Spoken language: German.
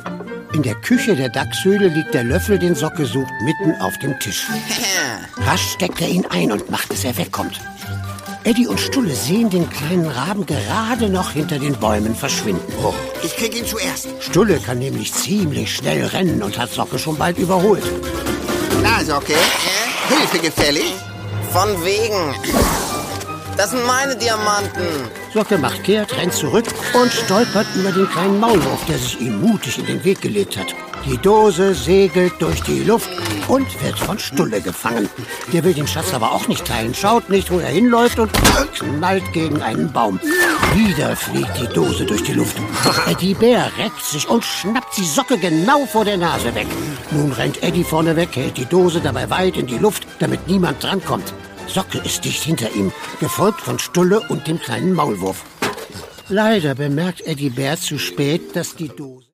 In der Küche der Dachshöhle liegt der Löffel, den Socke sucht, mitten auf dem Tisch. Rasch steckt er ihn ein und macht, dass er wegkommt. Eddie und Stulle sehen den kleinen Raben gerade noch hinter den Bäumen verschwinden. Oh, ich krieg ihn zuerst. Stulle kann nämlich ziemlich schnell rennen und hat Socke schon bald überholt. Na, Socke, Hilfe gefällig? Von wegen. Das sind meine Diamanten. Socke macht kehrt, rennt zurück und stolpert über den kleinen Maulwurf, der sich ihm mutig in den Weg gelegt hat. Die Dose segelt durch die Luft und wird von Stulle gefangen. Der will den Schatz aber auch nicht teilen, schaut nicht, wo er hinläuft und knallt gegen einen Baum. Wieder fliegt die Dose durch die Luft. Eddie Bär reckt sich und schnappt die Socke genau vor der Nase weg. Nun rennt Eddie vorne weg, hält die Dose dabei weit in die Luft, damit niemand drankommt. Socke ist dicht hinter ihm, gefolgt von Stulle und dem kleinen Maulwurf. Leider bemerkt Eddie Bär zu spät, dass die Dose...